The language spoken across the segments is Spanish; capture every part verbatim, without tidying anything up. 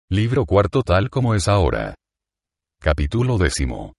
Libro cuarto tal como es ahora. Capítulo décimo.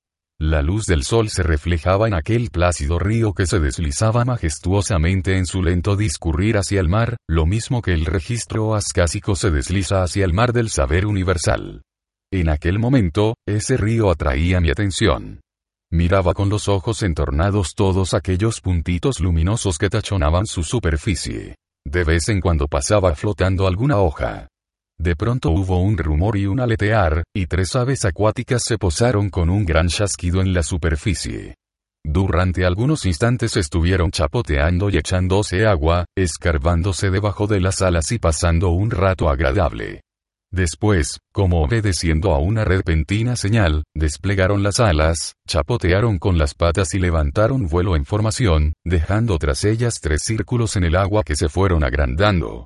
La luz del sol se reflejaba en aquel plácido río que se deslizaba majestuosamente en su lento discurrir hacia el mar, lo mismo que el registro ascásico se desliza hacia el mar del saber universal. En aquel momento, ese río atraía mi atención. Miraba con los ojos entornados todos aquellos puntitos luminosos que tachonaban su superficie. De vez en cuando pasaba flotando alguna hoja. De pronto hubo un rumor y un aletear, y tres aves acuáticas se posaron con un gran chasquido en la superficie. Durante algunos instantes estuvieron chapoteando y echándose agua, escarbándose debajo de las alas y pasando un rato agradable. Después, como obedeciendo a una repentina señal, desplegaron las alas, chapotearon con las patas y levantaron vuelo en formación, dejando tras ellas tres círculos en el agua que se fueron agrandando.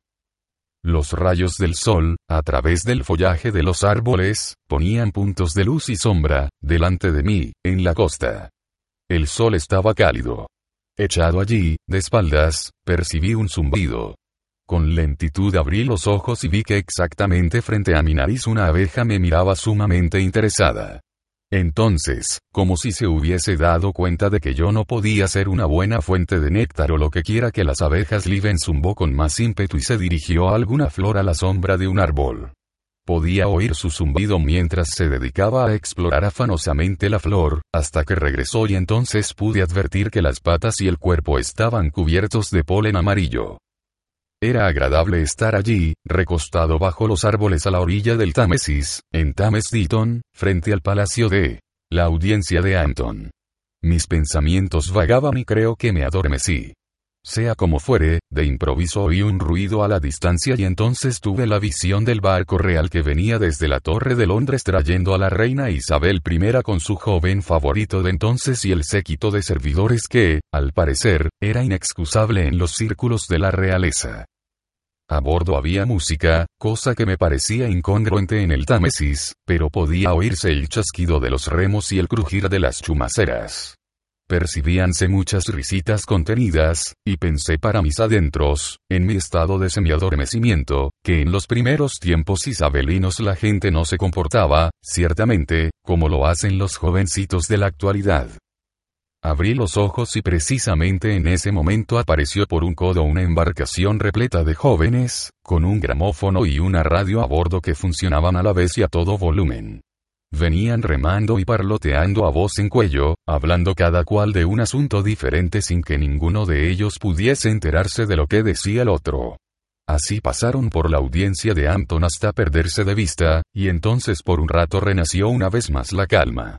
Los rayos del sol, a través del follaje de los árboles, ponían puntos de luz y sombra, delante de mí, en la costa. El sol estaba cálido. Echado allí, de espaldas, percibí un zumbido. Con lentitud abrí los ojos y vi que exactamente frente a mi nariz una abeja me miraba sumamente interesada. Entonces, como si se hubiese dado cuenta de que yo no podía ser una buena fuente de néctar o lo que quiera que las abejas liben, zumbó con más ímpetu y se dirigió a alguna flor a la sombra de un árbol. Podía oír su zumbido mientras se dedicaba a explorar afanosamente la flor, hasta que regresó y entonces pude advertir que las patas y el cuerpo estaban cubiertos de polen amarillo. Era agradable estar allí, recostado bajo los árboles a la orilla del Támesis, en Thames Ditton, frente al palacio de la audiencia de Hampton. Mis pensamientos vagaban y creo que me adormecí. Sea como fuere, de improviso oí un ruido a la distancia y entonces tuve la visión del barco real que venía desde la Torre de Londres trayendo a la reina Isabel primera con su joven favorito de entonces y el séquito de servidores que, al parecer, era inexcusable en los círculos de la realeza. A bordo había música, cosa que me parecía incongruente en el Támesis, pero podía oírse el chasquido de los remos y el crujir de las chumaceras. Percibíanse muchas risitas contenidas, y pensé para mis adentros, en mi estado de semiadormecimiento, que en los primeros tiempos isabelinos la gente no se comportaba, ciertamente, como lo hacen los jovencitos de la actualidad. Abrí los ojos y precisamente en ese momento apareció por un codo una embarcación repleta de jóvenes, con un gramófono y una radio a bordo que funcionaban a la vez y a todo volumen. Venían remando y parloteando a voz en cuello, hablando cada cual de un asunto diferente sin que ninguno de ellos pudiese enterarse de lo que decía el otro. Así pasaron por la audiencia de Hampton hasta perderse de vista, y entonces por un rato renació una vez más la calma.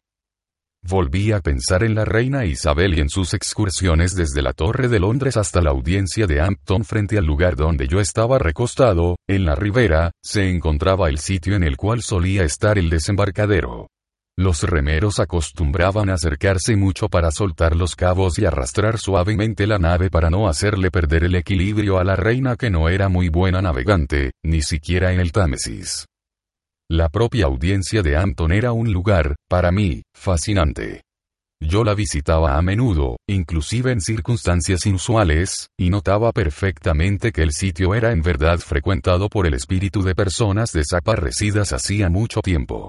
Volví a pensar en la reina Isabel y en sus excursiones desde la Torre de Londres hasta la audiencia de Hampton frente al lugar donde yo estaba recostado, en la ribera, se encontraba el sitio en el cual solía estar el desembarcadero. Los remeros acostumbraban a acercarse mucho para soltar los cabos y arrastrar suavemente la nave para no hacerle perder el equilibrio a la reina que no era muy buena navegante, ni siquiera en el Támesis. La propia audiencia de Hampton era un lugar, para mí, fascinante. Yo la visitaba a menudo, inclusive en circunstancias inusuales, y notaba perfectamente que el sitio era en verdad frecuentado por el espíritu de personas desaparecidas hacía mucho tiempo.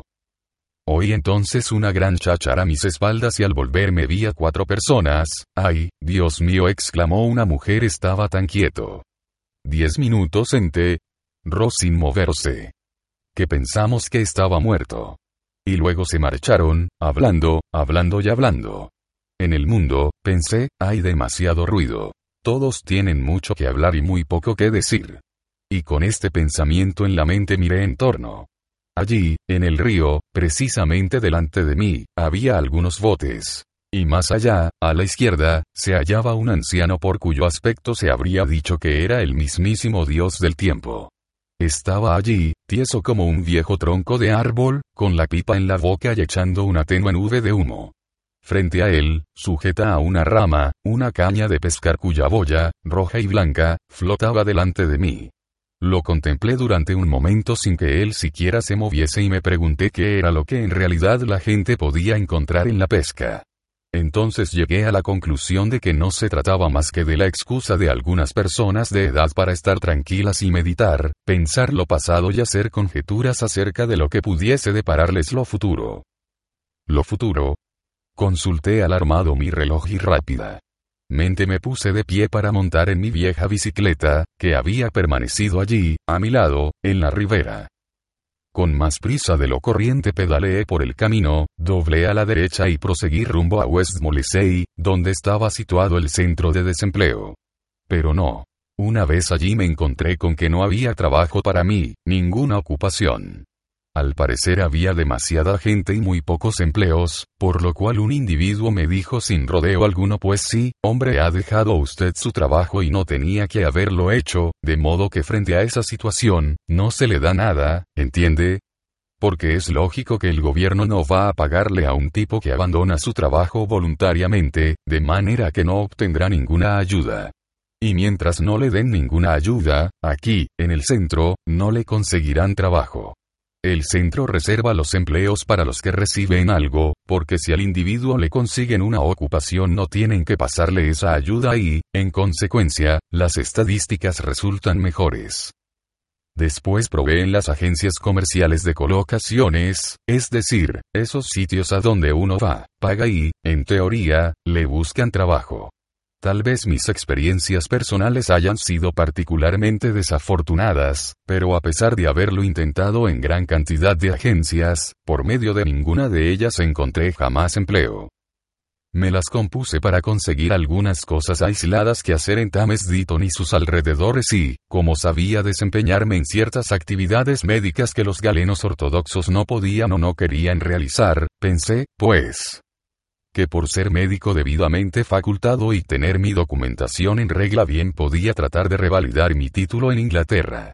Oí entonces una gran cháchara a mis espaldas y al volverme vi a cuatro personas. ¡Ay, Dios mío!, exclamó una mujer, estaba tan quieto. Diez minutos senté. Ro sin moverse. Que pensamos que estaba muerto. Y luego se marcharon, hablando, hablando y hablando. En el mundo, pensé, hay demasiado ruido. Todos tienen mucho que hablar y muy poco que decir. Y con este pensamiento en la mente miré en torno. Allí, en el río, precisamente delante de mí, había algunos botes. Y más allá, a la izquierda, se hallaba un anciano por cuyo aspecto se habría dicho que era el mismísimo Dios del tiempo. Estaba allí, tieso como un viejo tronco de árbol, con la pipa en la boca y echando una tenue nube de humo. Frente a él, sujeta a una rama, una caña de pescar cuya boya, roja y blanca, flotaba delante de mí. Lo contemplé durante un momento sin que él siquiera se moviese y me pregunté qué era lo que en realidad la gente podía encontrar en la pesca. Entonces llegué a la conclusión de que no se trataba más que de la excusa de algunas personas de edad para estar tranquilas y meditar, pensar lo pasado y hacer conjeturas acerca de lo que pudiese depararles lo futuro. ¿Lo futuro? Consulté alarmado mi reloj y rápida mente me puse de pie para montar en mi vieja bicicleta, que había permanecido allí, a mi lado, en la ribera. Con más prisa de lo corriente pedaleé por el camino, doblé a la derecha y proseguí rumbo a West Molesey, donde estaba situado el centro de desempleo. Pero no. Una vez allí me encontré con que no había trabajo para mí, ninguna ocupación. Al parecer había demasiada gente y muy pocos empleos, por lo cual un individuo me dijo sin rodeo alguno: pues sí, hombre, ha dejado usted su trabajo y no tenía que haberlo hecho, de modo que frente a esa situación, no se le da nada, ¿entiende? Porque es lógico que el gobierno no va a pagarle a un tipo que abandona su trabajo voluntariamente, de manera que no obtendrá ninguna ayuda. Y mientras no le den ninguna ayuda, aquí, en el centro, no le conseguirán trabajo. El centro reserva los empleos para los que reciben algo, porque si al individuo le consiguen una ocupación no tienen que pasarle esa ayuda y, en consecuencia, las estadísticas resultan mejores. Después probé en las agencias comerciales de colocaciones, es decir, esos sitios a donde uno va, paga y, en teoría, le buscan trabajo. Tal vez mis experiencias personales hayan sido particularmente desafortunadas, pero a pesar de haberlo intentado en gran cantidad de agencias, por medio de ninguna de ellas encontré jamás empleo. Me las compuse para conseguir algunas cosas aisladas que hacer en Thames Ditton y sus alrededores y, como sabía desempeñarme en ciertas actividades médicas que los galenos ortodoxos no podían o no querían realizar, pensé, pues, que por ser médico debidamente facultado y tener mi documentación en regla bien podía tratar de revalidar mi título en Inglaterra.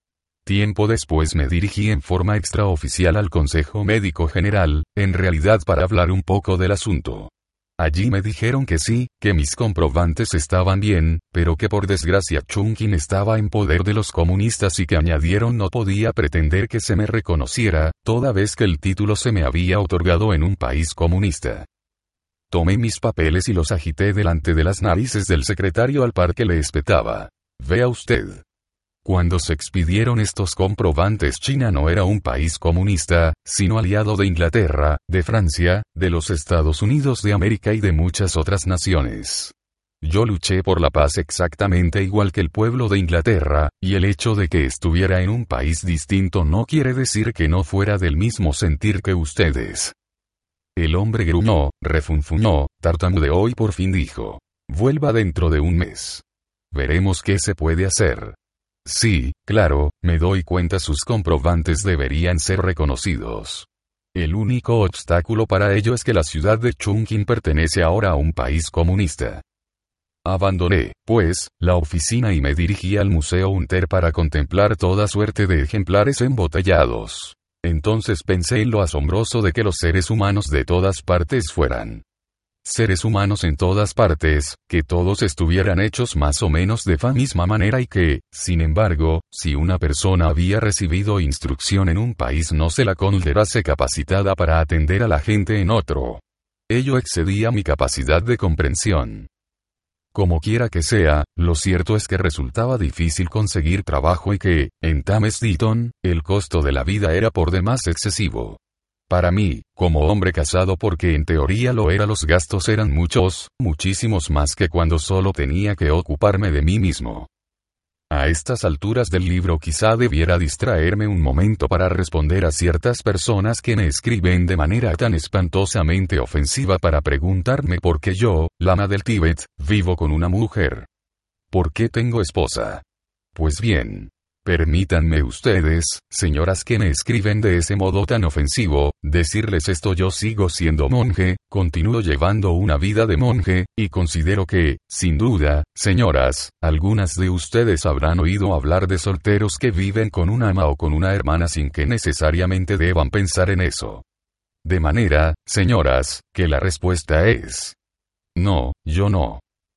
Tiempo después me dirigí en forma extraoficial al Consejo Médico General, en realidad para hablar un poco del asunto. Allí me dijeron que sí, que mis comprobantes estaban bien, pero que por desgracia Chungking estaba en poder de los comunistas y que añadieron no podía pretender que se me reconociera, toda vez que el título se me había otorgado en un país comunista. Tomé mis papeles y los agité delante de las narices del secretario al par que le espetaba. Vea usted. Cuando se expidieron estos comprobantes, China no era un país comunista, sino aliado de Inglaterra, de Francia, de los Estados Unidos de América y de muchas otras naciones. Yo luché por la paz exactamente igual que el pueblo de Inglaterra, y el hecho de que estuviera en un país distinto no quiere decir que no fuera del mismo sentir que ustedes. El hombre gruñó, refunfuñó, tartamudeó y por fin dijo: vuelva dentro de un mes. Veremos qué se puede hacer. Sí, claro, me doy cuenta, sus comprobantes deberían ser reconocidos. El único obstáculo para ello es que la ciudad de Chungking pertenece ahora a un país comunista. Abandoné, pues, la oficina y me dirigí al Museo Hunter para contemplar toda suerte de ejemplares embotellados. Entonces pensé en lo asombroso de que los seres humanos de todas partes fueran seres humanos en todas partes, que todos estuvieran hechos más o menos de la misma manera y que, sin embargo, si una persona había recibido instrucción en un país no se la considerase capacitada para atender a la gente en otro. Ello excedía mi capacidad de comprensión. Como quiera que sea, lo cierto es que resultaba difícil conseguir trabajo y que, en Thames Ditton, el costo de la vida era por demás excesivo. Para mí, como hombre casado, porque en teoría lo era, los gastos eran muchos, muchísimos más que cuando solo tenía que ocuparme de mí mismo. A estas alturas del libro quizá debiera distraerme un momento para responder a ciertas personas que me escriben de manera tan espantosamente ofensiva para preguntarme por qué yo, lama del Tíbet, vivo con una mujer. ¿Por qué tengo esposa? Pues bien, permítanme ustedes, señoras que me escriben de ese modo tan ofensivo, decirles esto: yo sigo siendo monje, continúo llevando una vida de monje, y considero que, sin duda, señoras, algunas de ustedes habrán oído hablar de solteros que viven con una ama o con una hermana sin que necesariamente deban pensar en eso. De manera, señoras, que la respuesta es: no, yo no.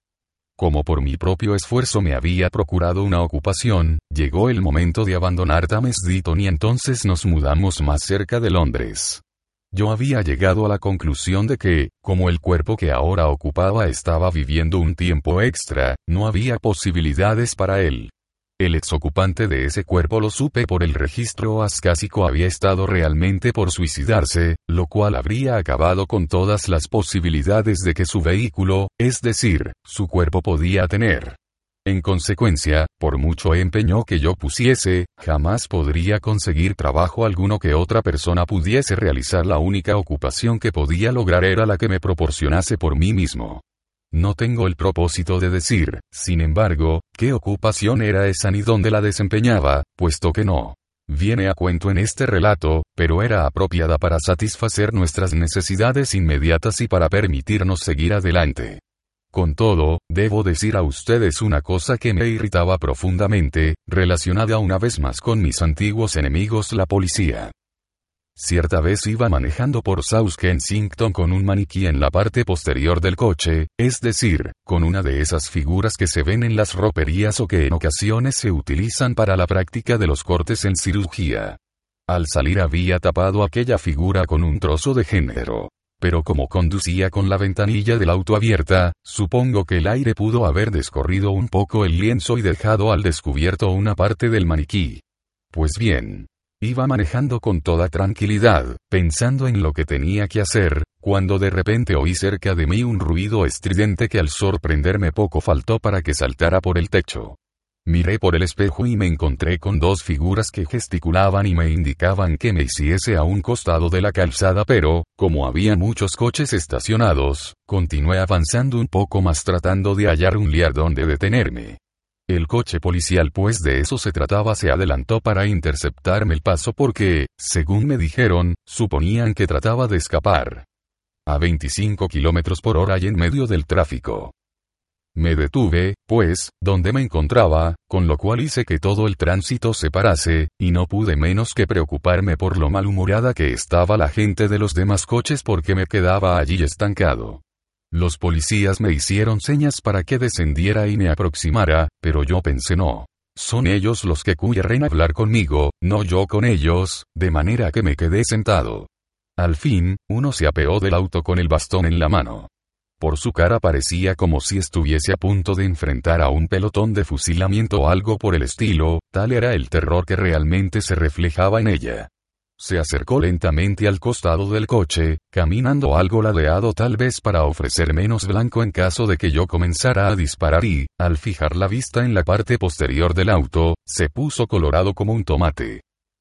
Como por mi propio esfuerzo me había procurado una ocupación, llegó el momento de abandonar Thames Ditton y entonces nos mudamos más cerca de Londres. yo había llegado a la conclusión de que, como el cuerpo que ahora ocupaba estaba viviendo un tiempo extra, no había posibilidades para él. El exocupante de ese cuerpo, lo supe por el registro ascásico, había estado realmente por suicidarse, lo cual habría acabado con todas las posibilidades de que su vehículo, es decir, su cuerpo, podía tener. En consecuencia, por mucho empeño que yo pusiese, jamás podría conseguir trabajo alguno que otra persona pudiese realizar. La única ocupación que podía lograr era la que me proporcionase por mí mismo. No tengo el propósito de decir, sin embargo, qué ocupación era esa ni dónde la desempeñaba, puesto que no viene a cuento en este relato, pero era apropiada para satisfacer nuestras necesidades inmediatas y para permitirnos seguir adelante. Con todo, debo decir a ustedes una cosa que me irritaba profundamente, relacionada una vez más con mis antiguos enemigos, la policía. Cierta vez iba manejando por South Kensington con un maniquí en la parte posterior del coche, es decir, con una de esas figuras que se ven en las roperías o que en ocasiones se utilizan para la práctica de los cortes en cirugía. Al salir había tapado aquella figura con un trozo de género. Pero como conducía con la ventanilla del auto abierta, supongo que el aire pudo haber descorrido un poco el lienzo y dejado al descubierto una parte del maniquí. Pues bien, iba manejando con toda tranquilidad, pensando en lo que tenía que hacer, cuando de repente oí cerca de mí un ruido estridente que al sorprenderme poco faltó para que saltara por el techo. Miré por el espejo y me encontré con dos figuras que gesticulaban y me indicaban que me hiciese a un costado de la calzada, pero, como había muchos coches estacionados, continué avanzando un poco más tratando de hallar un lugar donde detenerme. El coche policial, pues de eso se trataba, se adelantó para interceptarme el paso porque, según me dijeron, suponían que trataba de escapar. A veinticinco kilómetros por hora y en medio del tráfico. Me detuve, pues, donde me encontraba, con lo cual hice que todo el tránsito se parase, y no pude menos que preocuparme por lo malhumorada que estaba la gente de los demás coches porque me quedaba allí estancado. Los policías me hicieron señas para que descendiera y me aproximara, pero yo pensé no. Son ellos los que quieren hablar conmigo, no yo con ellos, de manera que me quedé sentado. Al fin, uno se apeó del auto con el bastón en la mano. Por su cara parecía como si estuviese a punto de enfrentar a un pelotón de fusilamiento o algo por el estilo, tal era el terror que realmente se reflejaba en ella. Se acercó lentamente al costado del coche, caminando algo ladeado tal vez para ofrecer menos blanco en caso de que yo comenzara a disparar y, al fijar la vista en la parte posterior del auto, se puso colorado como un tomate.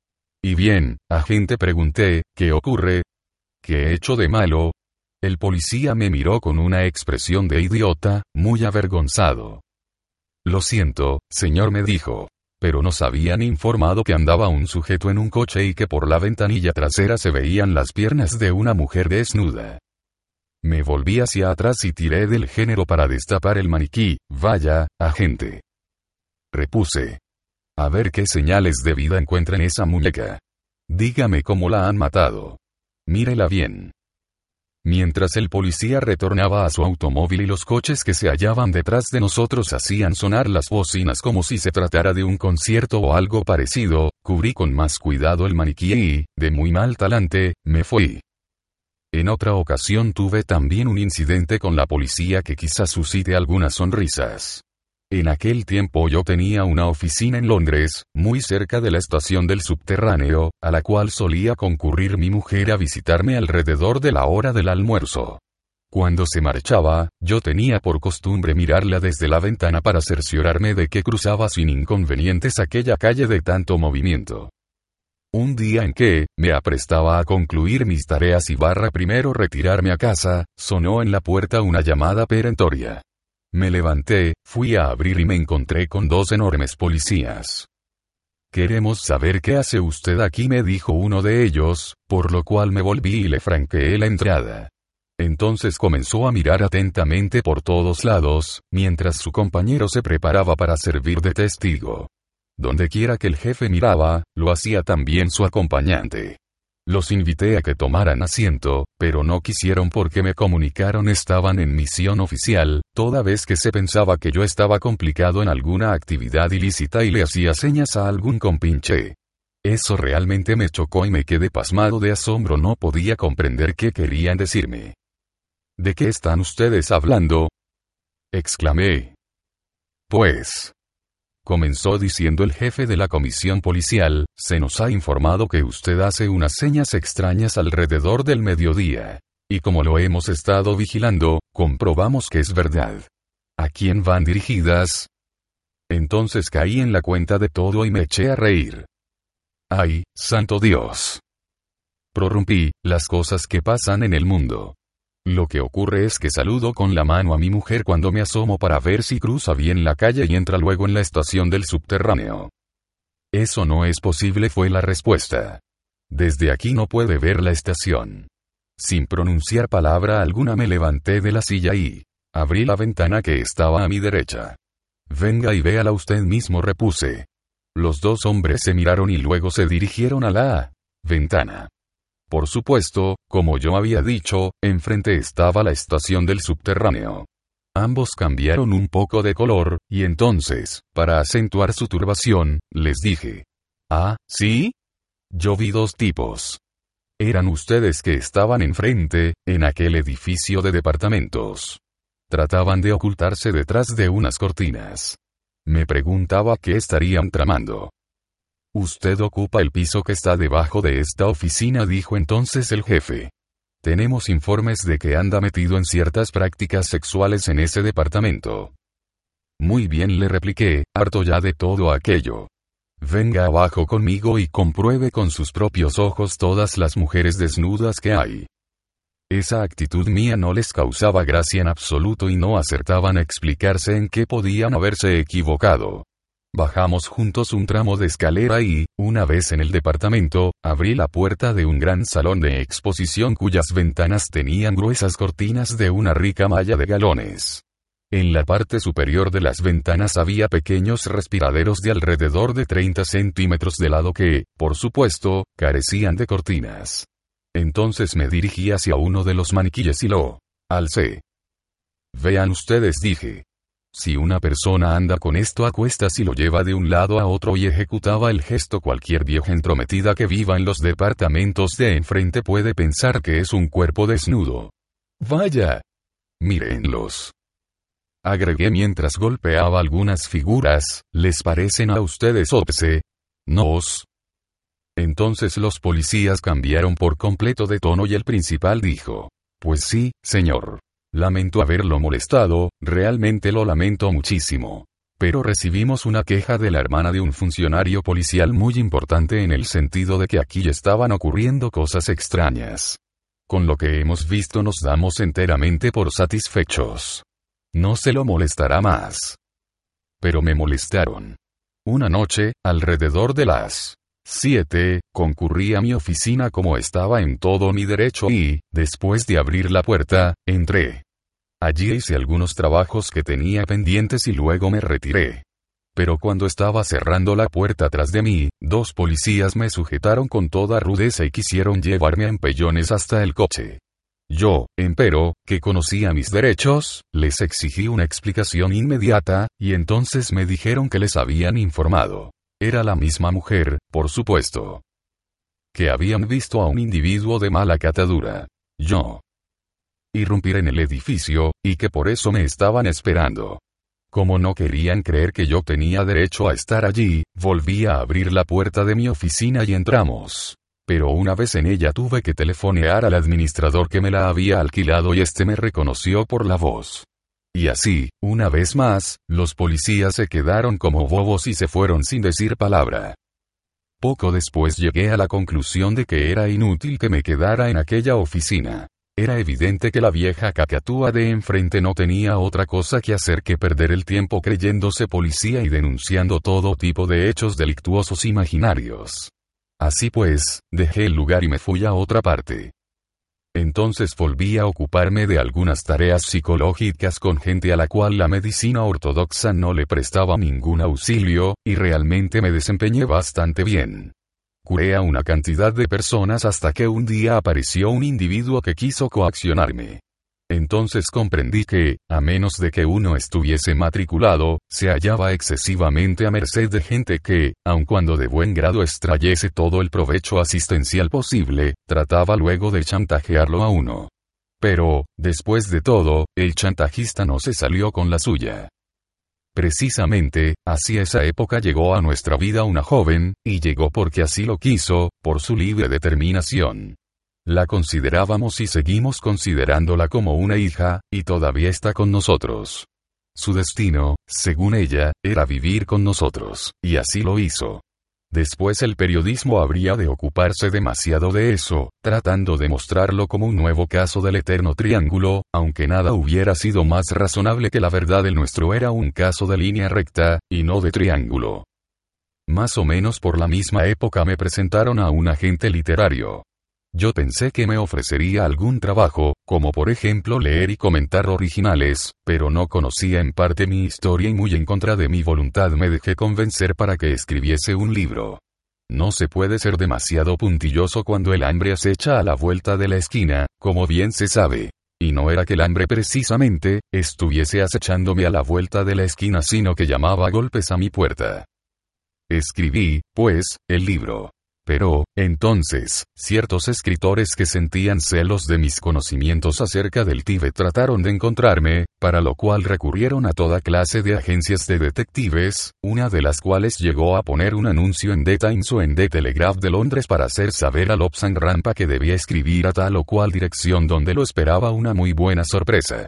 «Y bien, agente», pregunté, «¿qué ocurre? ¿Qué he hecho de malo?» El policía me miró con una expresión de idiota, muy avergonzado. «Lo siento, señor», me dijo. «Pero nos habían informado que andaba un sujeto en un coche y que por la ventanilla trasera se veían las piernas de una mujer desnuda». Me volví hacia atrás y tiré del género para destapar el maniquí. «Vaya, agente», repuse. «A ver qué señales de vida encuentra en esa muñeca. Dígame cómo la han matado. Mírela bien». Mientras el policía retornaba a su automóvil y los coches que se hallaban detrás de nosotros hacían sonar las bocinas como si se tratara de un concierto o algo parecido, cubrí con más cuidado el maniquí y, de muy mal talante, me fui. En otra ocasión tuve también un incidente con la policía que quizás suscite algunas sonrisas. En aquel tiempo yo tenía una oficina en Londres, muy cerca de la estación del subterráneo, a la cual solía concurrir mi mujer a visitarme alrededor de la hora del almuerzo. Cuando se marchaba, yo tenía por costumbre mirarla desde la ventana para cerciorarme de que cruzaba sin inconvenientes aquella calle de tanto movimiento. Un día en que, me aprestaba a concluir mis tareas y barra primero retirarme a casa, sonó en la puerta una llamada perentoria. Me levanté, fui a abrir y me encontré con dos enormes policías. «Queremos saber qué hace usted aquí», me dijo uno de ellos, por lo cual me volví y le franqueé la entrada. Entonces comenzó a mirar atentamente por todos lados, mientras su compañero se preparaba para servir de testigo. Dondequiera que el jefe miraba, lo hacía también su acompañante. Los invité a que tomaran asiento, pero no quisieron porque me comunicaron estaban en misión oficial, toda vez que se pensaba que yo estaba complicado en alguna actividad ilícita y le hacía señas a algún compinche. Eso realmente me chocó y me quedé pasmado de asombro, no podía comprender qué querían decirme. ¿De qué están ustedes hablando?, exclamé. Pues, comenzó diciendo el jefe de la comisión policial, se nos ha informado que usted hace unas señas extrañas alrededor del mediodía. Y como lo hemos estado vigilando, comprobamos que es verdad. ¿A quién van dirigidas? Entonces caí en la cuenta de todo y me eché a reír. ¡Ay, santo Dios! Prorrumpí, las cosas que pasan en el mundo. Lo que ocurre es que saludo con la mano a mi mujer cuando me asomo para ver si cruza bien la calle y entra luego en la estación del subterráneo. Eso no es posible, fue la respuesta. Desde aquí no puede ver la estación. Sin pronunciar palabra alguna me levanté de la silla y abrí la ventana que estaba a mi derecha. Venga y véala usted mismo, repuse. Los dos hombres se miraron y luego se dirigieron a la ventana. Por supuesto, como yo había dicho, enfrente estaba la estación del subterráneo. Ambos cambiaron un poco de color, y entonces, para acentuar su turbación, les dije: ¿Ah, sí? Yo vi dos tipos. Eran ustedes que estaban enfrente, en aquel edificio de departamentos. Trataban de ocultarse detrás de unas cortinas. Me preguntaba qué estarían tramando. Usted ocupa el piso que está debajo de esta oficina, dijo entonces el jefe. Tenemos informes de que anda metido en ciertas prácticas sexuales en ese departamento. Muy bien, le repliqué, harto ya de todo aquello. Venga abajo conmigo y compruebe con sus propios ojos todas las mujeres desnudas que hay. Esa actitud mía no les causaba gracia en absoluto y no acertaban a explicarse en qué podían haberse equivocado. Bajamos juntos un tramo de escalera y, una vez en el departamento, abrí la puerta de un gran salón de exposición cuyas ventanas tenían gruesas cortinas de una rica malla de galones. En la parte superior de las ventanas había pequeños respiraderos de alrededor de treinta centímetros de lado que, por supuesto, carecían de cortinas. Entonces me dirigí hacia uno de los maniquíes y lo alcé. Vean ustedes, dije. Si una persona anda con esto a cuestas y lo lleva de un lado a otro y ejecutaba el gesto, cualquier vieja entrometida que viva en los departamentos de enfrente puede pensar que es un cuerpo desnudo. Vaya. Mírenlos. Agregué mientras golpeaba algunas figuras, ¿les parecen a ustedes obscenos? Entonces los policías cambiaron por completo de tono y el principal dijo: Pues sí, señor. Lamento haberlo molestado, realmente lo lamento muchísimo. Pero recibimos una queja de la hermana de un funcionario policial muy importante en el sentido de que aquí estaban ocurriendo cosas extrañas. Con lo que hemos visto nos damos enteramente por satisfechos. No se lo molestará más. Pero me molestaron. Una noche, alrededor de las siete, concurrí a mi oficina como estaba en todo mi derecho y, después de abrir la puerta, entré. Allí hice algunos trabajos que tenía pendientes y luego me retiré. Pero cuando estaba cerrando la puerta tras de mí, dos policías me sujetaron con toda rudeza y quisieron llevarme a empellones hasta el coche. Yo, empero, que conocía mis derechos, les exigí una explicación inmediata, y entonces me dijeron que les habían informado. Era la misma mujer, por supuesto. Que habían visto a un individuo de mala catadura. Yo. Irrumpir en el edificio, y que por eso me estaban esperando. Como no querían creer que yo tenía derecho a estar allí, volví a abrir la puerta de mi oficina y entramos. Pero una vez en ella tuve que telefonear al administrador que me la había alquilado y este me reconoció por la voz. Y así, una vez más, los policías se quedaron como bobos y se fueron sin decir palabra. Poco después llegué a la conclusión de que era inútil que me quedara en aquella oficina. Era evidente que la vieja cacatúa de enfrente no tenía otra cosa que hacer que perder el tiempo creyéndose policía y denunciando todo tipo de hechos delictuosos imaginarios. Así pues, dejé el lugar y me fui a otra parte. Entonces volví a ocuparme de algunas tareas psicológicas con gente a la cual la medicina ortodoxa no le prestaba ningún auxilio, y realmente me desempeñé bastante bien. Curé a una cantidad de personas hasta que un día apareció un individuo que quiso coaccionarme. Entonces comprendí que, a menos de que uno estuviese matriculado, se hallaba excesivamente a merced de gente que, aun cuando de buen grado extrayese todo el provecho asistencial posible, trataba luego de chantajearlo a uno. Pero, después de todo, el chantajista no se salió con la suya. Precisamente, hacia esa época llegó a nuestra vida una joven, y llegó porque así lo quiso, por su libre determinación. La considerábamos y seguimos considerándola como una hija, y todavía está con nosotros. Su destino, según ella, era vivir con nosotros, y así lo hizo. Después el periodismo habría de ocuparse demasiado de eso, tratando de mostrarlo como un nuevo caso del eterno triángulo, aunque nada hubiera sido más razonable que la verdad el nuestro era un caso de línea recta, y no de triángulo. Más o menos por la misma época me presentaron a un agente literario. Yo pensé que me ofrecería algún trabajo, como por ejemplo leer y comentar originales, pero no conocía en parte mi historia y muy en contra de mi voluntad me dejé convencer para que escribiese un libro. No se puede ser demasiado puntilloso cuando el hambre acecha a la vuelta de la esquina, como bien se sabe. Y no era que el hambre precisamente, estuviese acechándome a la vuelta de la esquina sino que llamaba a golpes a mi puerta. Escribí, pues, el libro. Pero, entonces, ciertos escritores que sentían celos de mis conocimientos acerca del Tíbet trataron de encontrarme, para lo cual recurrieron a toda clase de agencias de detectives, una de las cuales llegó a poner un anuncio en The Times o en The Telegraph de Londres para hacer saber a Lobsang Rampa que debía escribir a tal o cual dirección donde lo esperaba una muy buena sorpresa.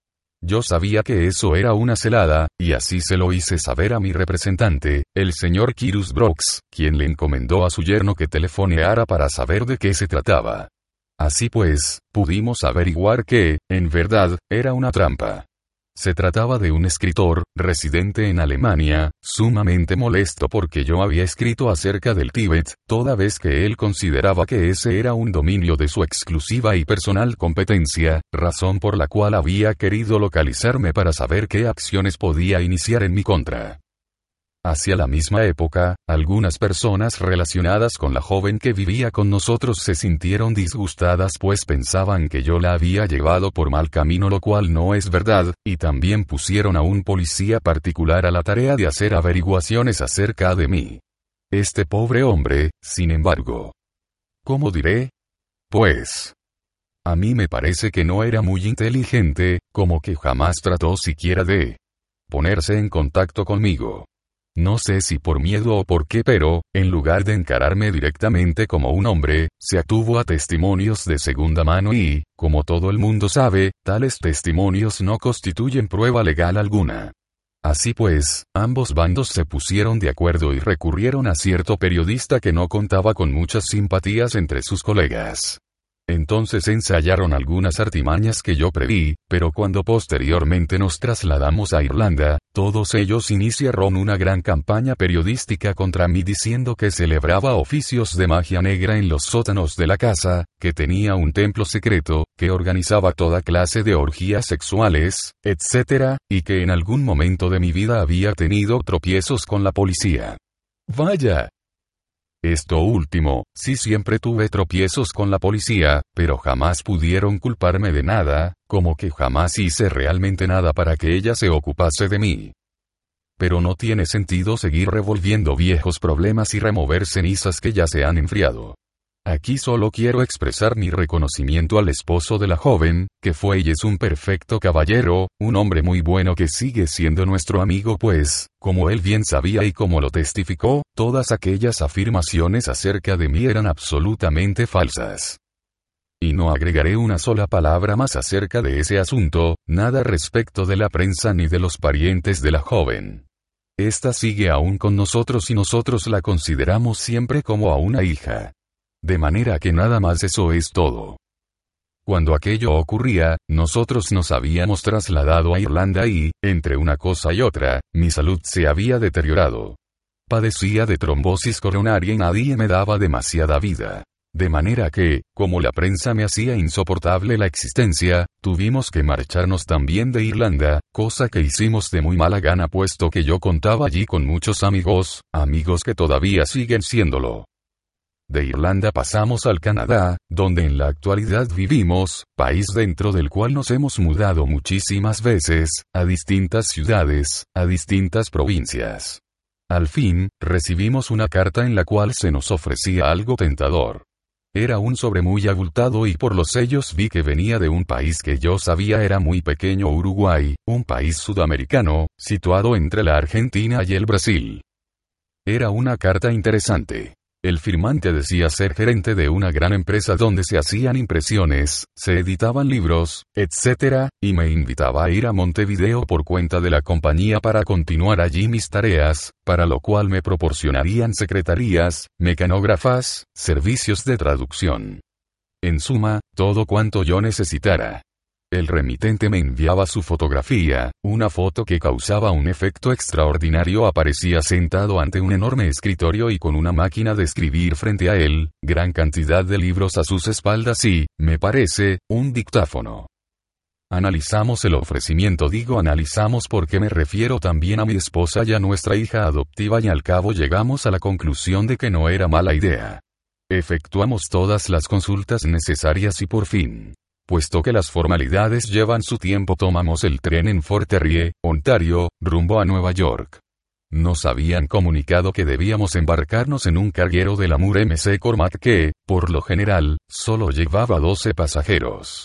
Yo sabía que eso era una celada, y así se lo hice saber a mi representante, el señor Cyrus Brooks, quien le encomendó a su yerno que telefoneara para saber de qué se trataba. Así pues, pudimos averiguar que, en verdad, era una trampa. Se trataba de un escritor, residente en Alemania, sumamente molesto porque yo había escrito acerca del Tíbet, toda vez que él consideraba que ese era un dominio de su exclusiva y personal competencia, razón por la cual había querido localizarme para saber qué acciones podía iniciar en mi contra. Hacia la misma época, algunas personas relacionadas con la joven que vivía con nosotros se sintieron disgustadas pues pensaban que yo la había llevado por mal camino lo cual no es verdad, y también pusieron a un policía particular a la tarea de hacer averiguaciones acerca de mí. Este pobre hombre, sin embargo. ¿Cómo diré? Pues... a mí me parece que no era muy inteligente, como que jamás trató siquiera de ponerse en contacto conmigo. No sé si por miedo o por qué, pero, en lugar de encararme directamente como un hombre, se atuvo a testimonios de segunda mano y, como todo el mundo sabe, tales testimonios no constituyen prueba legal alguna. Así pues, ambos bandos se pusieron de acuerdo y recurrieron a cierto periodista que no contaba con muchas simpatías entre sus colegas. Entonces ensayaron algunas artimañas que yo preví, pero cuando posteriormente nos trasladamos a Irlanda, todos ellos iniciaron una gran campaña periodística contra mí diciendo que celebraba oficios de magia negra en los sótanos de la casa, que tenía un templo secreto, que organizaba toda clase de orgías sexuales, etcétera, y que en algún momento de mi vida había tenido tropiezos con la policía. ¡Vaya! Esto último, sí siempre tuve tropiezos con la policía, pero jamás pudieron culparme de nada, como que jamás hice realmente nada para que ella se ocupase de mí. Pero no tiene sentido seguir revolviendo viejos problemas y remover cenizas que ya se han enfriado. Aquí solo quiero expresar mi reconocimiento al esposo de la joven, que fue y es un perfecto caballero, un hombre muy bueno que sigue siendo nuestro amigo pues, como él bien sabía y como lo testificó, todas aquellas afirmaciones acerca de mí eran absolutamente falsas. Y no agregaré una sola palabra más acerca de ese asunto, nada respecto de la prensa ni de los parientes de la joven. Esta sigue aún con nosotros y nosotros la consideramos siempre como a una hija. De manera que nada más eso es todo. Cuando aquello ocurría, nosotros nos habíamos trasladado a Irlanda y, entre una cosa y otra, mi salud se había deteriorado. Padecía de trombosis coronaria y nadie me daba demasiada vida. De manera que, como la prensa me hacía insoportable la existencia, tuvimos que marcharnos también de Irlanda, cosa que hicimos de muy mala gana puesto que yo contaba allí con muchos amigos, amigos que todavía siguen siéndolo. De Irlanda pasamos al Canadá, donde en la actualidad vivimos, país dentro del cual nos hemos mudado muchísimas veces, a distintas ciudades, a distintas provincias. Al fin, recibimos una carta en la cual se nos ofrecía algo tentador. Era un sobre muy abultado y por los sellos vi que venía de un país que yo sabía era muy pequeño, Uruguay, un país sudamericano, situado entre la Argentina y el Brasil. Era una carta interesante. El firmante decía ser gerente de una gran empresa donde se hacían impresiones, se editaban libros, etcétera, y me invitaba a ir a Montevideo por cuenta de la compañía para continuar allí mis tareas, para lo cual me proporcionarían secretarías, mecanógrafas, servicios de traducción. En suma, todo cuanto yo necesitara. El remitente me enviaba su fotografía, una foto que causaba un efecto extraordinario. Aparecía sentado ante un enorme escritorio y con una máquina de escribir frente a él, gran cantidad de libros a sus espaldas y, me parece, un dictáfono. Analizamos el ofrecimiento, digo analizamos porque me refiero también a mi esposa y a nuestra hija adoptiva, y al cabo llegamos a la conclusión de que no era mala idea. Efectuamos todas las consultas necesarias y por fin, puesto que las formalidades llevan su tiempo, tomamos el tren en Fort Erie, Ontario, rumbo a Nueva York. Nos habían comunicado que debíamos embarcarnos en un carguero del Amur M C Cormac que, por lo general, solo llevaba doce pasajeros.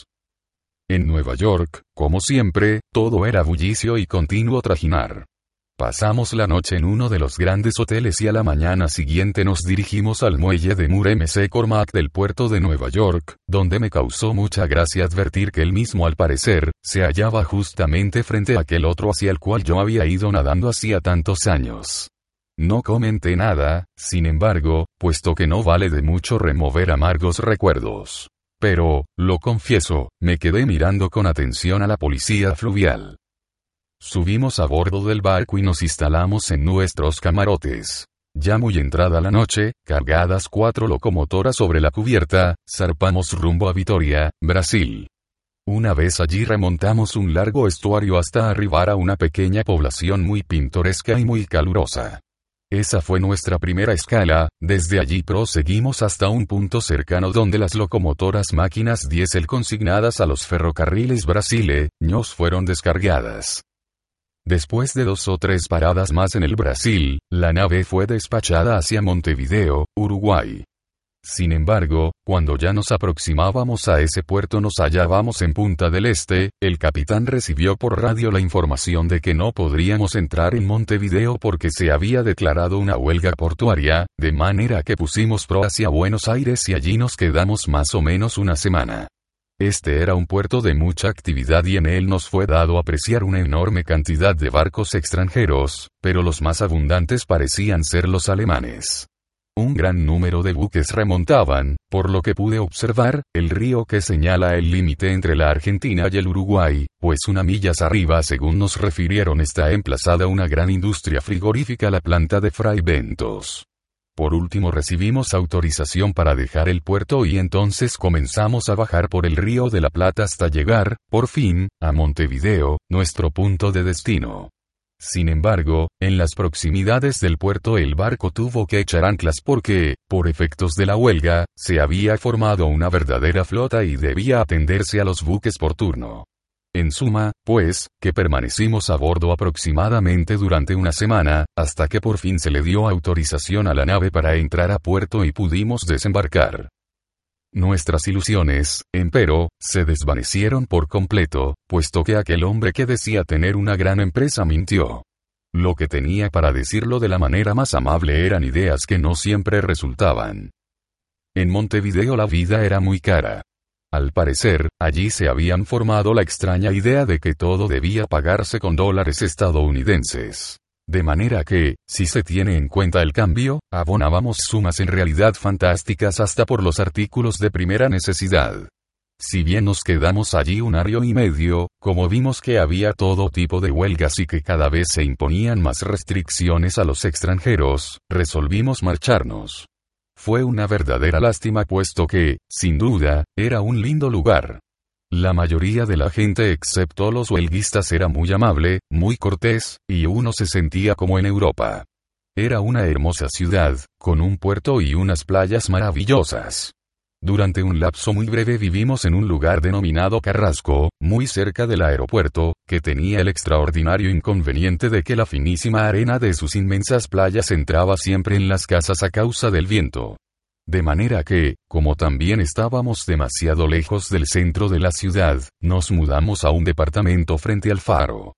En Nueva York, como siempre, todo era bullicio y continuo trajinar. Pasamos la noche en uno de los grandes hoteles y a la mañana siguiente nos dirigimos al muelle de Amur M C Cormac del puerto de Nueva York, donde me causó mucha gracia advertir que él mismo al parecer, se hallaba justamente frente a aquel otro hacia el cual yo había ido nadando hacía tantos años. No comenté nada, sin embargo, puesto que no vale de mucho remover amargos recuerdos. Pero, lo confieso, me quedé mirando con atención a la policía fluvial. Subimos a bordo del barco y nos instalamos en nuestros camarotes. Ya muy entrada la noche, cargadas cuatro locomotoras sobre la cubierta, zarpamos rumbo a Vitória, Brasil. Una vez allí remontamos un largo estuario hasta arribar a una pequeña población muy pintoresca y muy calurosa. Esa fue nuestra primera escala. Desde allí proseguimos hasta un punto cercano donde las locomotoras máquinas diésel consignadas a los ferrocarriles brasileños fueron descargadas. Después de dos o tres paradas más en el Brasil, la nave fue despachada hacia Montevideo, Uruguay. Sin embargo, cuando ya nos aproximábamos a ese puerto nos hallábamos en Punta del Este, el capitán recibió por radio la información de que no podríamos entrar en Montevideo porque se había declarado una huelga portuaria, de manera que pusimos pro hacia Buenos Aires y allí nos quedamos más o menos una semana. Este era un puerto de mucha actividad y en él nos fue dado apreciar una enorme cantidad de barcos extranjeros, pero los más abundantes parecían ser los alemanes. Un gran número de buques remontaban, por lo que pude observar, el río que señala el límite entre la Argentina y el Uruguay, pues una millas arriba, según nos refirieron, está emplazada una gran industria frigorífica, la planta de Fray Bentos. Por último recibimos autorización para dejar el puerto y entonces comenzamos a bajar por el río de la Plata hasta llegar, por fin, a Montevideo, nuestro punto de destino. Sin embargo, en las proximidades del puerto el barco tuvo que echar anclas porque, por efectos de la huelga, se había formado una verdadera flota y debía atenderse a los buques por turno. En suma, pues, que permanecimos a bordo aproximadamente durante una semana, hasta que por fin se le dio autorización a la nave para entrar a puerto y pudimos desembarcar. Nuestras ilusiones, empero, se desvanecieron por completo, puesto que aquel hombre que decía tener una gran empresa mintió. Lo que tenía para decirlo de la manera más amable eran ideas que no siempre resultaban. En Montevideo la vida era muy cara. Al parecer, allí se habían formado la extraña idea de que todo debía pagarse con dólares estadounidenses. De manera que, si se tiene en cuenta el cambio, abonábamos sumas en realidad fantásticas hasta por los artículos de primera necesidad. Si bien nos quedamos allí un año y medio, como vimos que había todo tipo de huelgas y que cada vez se imponían más restricciones a los extranjeros, resolvimos marcharnos. Fue una verdadera lástima puesto que, sin duda, era un lindo lugar. La mayoría de la gente excepto los huelguistas era muy amable, muy cortés, y uno se sentía como en Europa. Era una hermosa ciudad, con un puerto y unas playas maravillosas. Durante un lapso muy breve vivimos en un lugar denominado Carrasco, muy cerca del aeropuerto, que tenía el extraordinario inconveniente de que la finísima arena de sus inmensas playas entraba siempre en las casas a causa del viento. De manera que, como también estábamos demasiado lejos del centro de la ciudad, nos mudamos a un departamento frente al faro.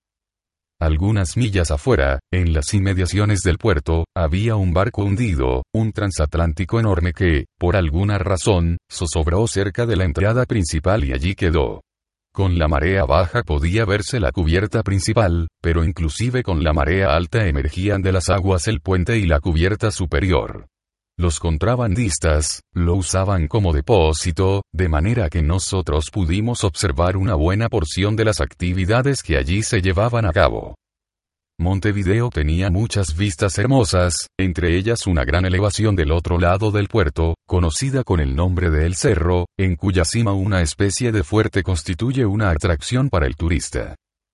Algunas millas afuera, en las inmediaciones del puerto, había un barco hundido, un transatlántico enorme que, por alguna razón, zozobró cerca de la entrada principal y allí quedó. Con la marea baja podía verse la cubierta principal, pero inclusive con la marea alta emergían de las aguas el puente y la cubierta superior. Los contrabandistas lo usaban como depósito, de manera que nosotros pudimos observar una buena porción de las actividades que allí se llevaban a cabo. Montevideo tenía muchas vistas hermosas, entre ellas una gran elevación del otro lado del puerto, conocida con el nombre de El Cerro, en cuya cima una especie de fuerte constituye una atracción para el turista.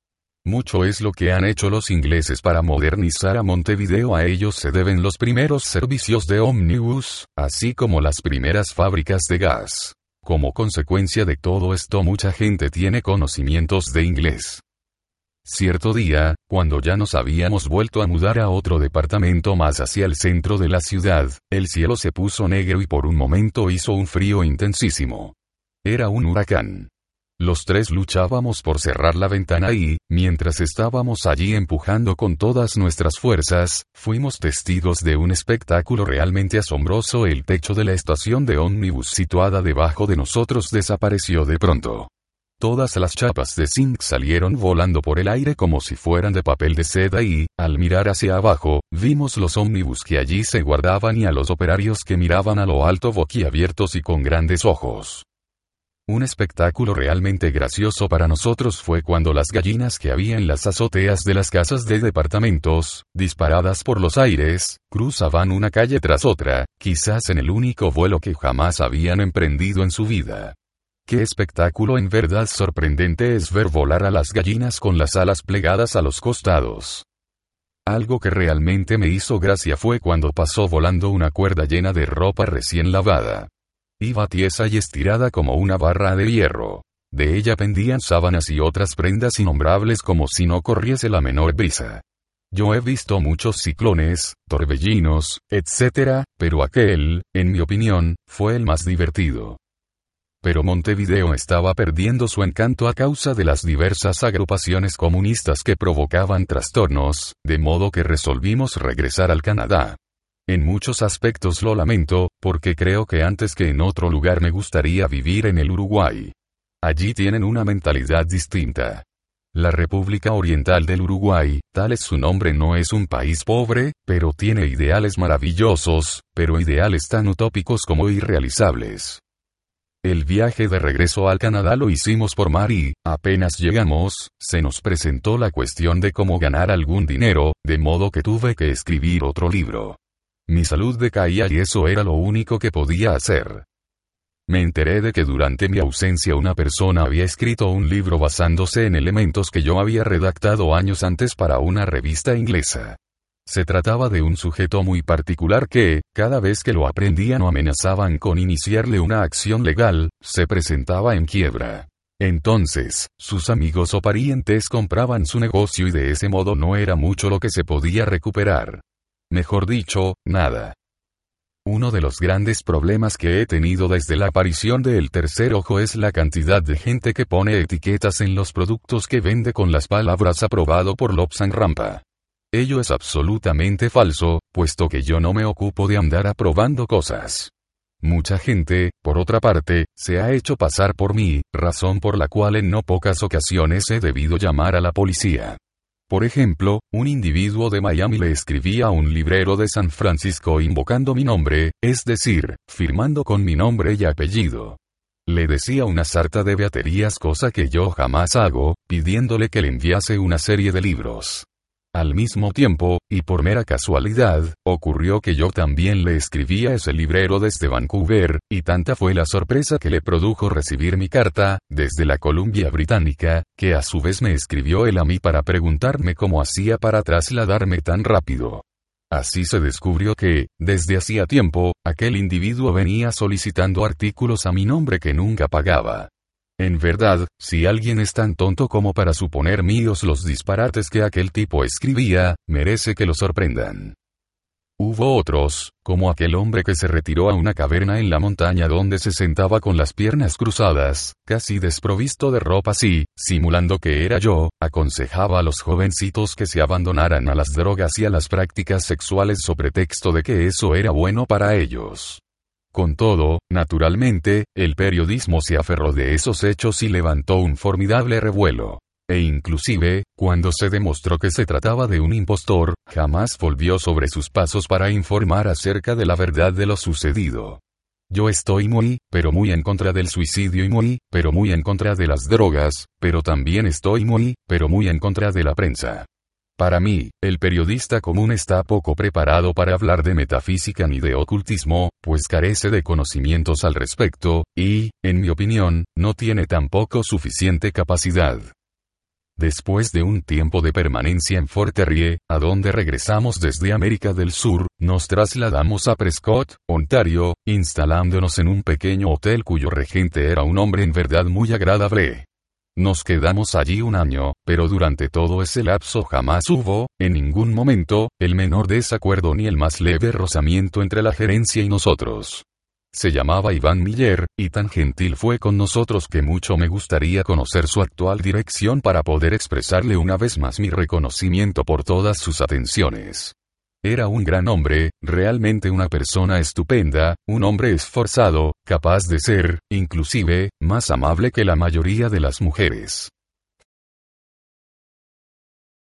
Mucho es lo que han hecho los ingleses para modernizar a Montevideo. A ellos se deben los primeros servicios de ómnibus, así como las primeras fábricas de gas. Como consecuencia de todo esto, mucha gente tiene conocimientos de inglés. Cierto día, cuando ya nos habíamos vuelto a mudar a otro departamento más hacia el centro de la ciudad, el cielo se puso negro y por un momento hizo un frío intensísimo. Era un huracán. Los tres luchábamos por cerrar la ventana y, mientras estábamos allí empujando con todas nuestras fuerzas, fuimos testigos de un espectáculo realmente asombroso. El techo de la estación de ómnibus situada debajo de nosotros desapareció de pronto. Todas las chapas de zinc salieron volando por el aire como si fueran de papel de seda y, al mirar hacia abajo, vimos los ómnibus que allí se guardaban y a los operarios que miraban a lo alto boquiabiertos y con grandes ojos. Un espectáculo realmente gracioso para nosotros fue cuando las gallinas que había en las azoteas de las casas de departamentos, disparadas por los aires, cruzaban una calle tras otra, quizás en el único vuelo que jamás habían emprendido en su vida. Qué espectáculo en verdad sorprendente es ver volar a las gallinas con las alas plegadas a los costados. Algo que realmente me hizo gracia fue cuando pasó volando una cuerda llena de ropa recién lavada. Iba tiesa y estirada como una barra de hierro. De ella pendían sábanas y otras prendas innombrables como si no corriese la menor brisa. Yo he visto muchos ciclones, torbellinos, etcétera, pero aquel, en mi opinión, fue el más divertido. Pero Montevideo estaba perdiendo su encanto a causa de las diversas agrupaciones comunistas que provocaban trastornos, de modo que resolvimos regresar al Canadá. En muchos aspectos lo lamento, porque creo que antes que en otro lugar me gustaría vivir en el Uruguay. Allí tienen una mentalidad distinta. La República Oriental del Uruguay, tal es su nombre, no es un país pobre, pero tiene ideales maravillosos, pero ideales tan utópicos como irrealizables. El viaje de regreso al Canadá lo hicimos por mar y, apenas llegamos, se nos presentó la cuestión de cómo ganar algún dinero, de modo que tuve que escribir otro libro. Mi salud decaía y eso era lo único que podía hacer. Me enteré de que durante mi ausencia una persona había escrito un libro basándose en elementos que yo había redactado años antes para una revista inglesa. Se trataba de un sujeto muy particular que, cada vez que lo aprendían o amenazaban con iniciarle una acción legal, se presentaba en quiebra. Entonces, sus amigos o parientes compraban su negocio y de ese modo no era mucho lo que se podía recuperar. Mejor dicho, nada. Uno de los grandes problemas que he tenido desde la aparición de El Tercer Ojo es la cantidad de gente que pone etiquetas en los productos que vende con las palabras aprobado por Lobsang Rampa. Ello es absolutamente falso, puesto que yo no me ocupo de andar aprobando cosas. Mucha gente, por otra parte, se ha hecho pasar por mí, razón por la cual en no pocas ocasiones he debido llamar a la policía. Por ejemplo, un individuo de Miami le escribía a un librero de San Francisco invocando mi nombre, es decir, firmando con mi nombre y apellido. Le decía una sarta de beaterías, cosa que yo jamás hago, pidiéndole que le enviase una serie de libros. Al mismo tiempo, y por mera casualidad, ocurrió que yo también le escribí a ese librero desde Vancouver, y tanta fue la sorpresa que le produjo recibir mi carta, desde la Columbia Británica, que a su vez me escribió él a mí para preguntarme cómo hacía para trasladarme tan rápido. Así se descubrió que, desde hacía tiempo, aquel individuo venía solicitando artículos a mi nombre que nunca pagaba. En verdad, si alguien es tan tonto como para suponer míos los disparates que aquel tipo escribía, merece que lo sorprendan. Hubo otros, como aquel hombre que se retiró a una caverna en la montaña donde se sentaba con las piernas cruzadas, casi desprovisto de ropas y, simulando que era yo, aconsejaba a los jovencitos que se abandonaran a las drogas y a las prácticas sexuales sobre pretexto de que eso era bueno para ellos. Con todo, naturalmente, el periodismo se aferró de esos hechos y levantó un formidable revuelo. E inclusive, cuando se demostró que se trataba de un impostor, jamás volvió sobre sus pasos para informar acerca de la verdad de lo sucedido. Yo estoy muy, pero muy en contra del suicidio y muy, pero muy en contra de las drogas, pero también estoy muy, pero muy en contra de la prensa. Para mí, el periodista común está poco preparado para hablar de metafísica ni de ocultismo, pues carece de conocimientos al respecto, y, en mi opinión, no tiene tampoco suficiente capacidad. Después de un tiempo de permanencia en Fort Erie, a donde regresamos desde América del Sur, nos trasladamos a Prescott, Ontario, instalándonos en un pequeño hotel cuyo regente era un hombre en verdad muy agradable. Nos quedamos allí un año, pero durante todo ese lapso jamás hubo, en ningún momento, el menor desacuerdo ni el más leve rozamiento entre la gerencia y nosotros. Se llamaba Iván Miller, y tan gentil fue con nosotros que mucho me gustaría conocer su actual dirección para poder expresarle una vez más mi reconocimiento por todas sus atenciones. Era un gran hombre, realmente una persona estupenda, un hombre esforzado, capaz de ser, inclusive, más amable que la mayoría de las mujeres.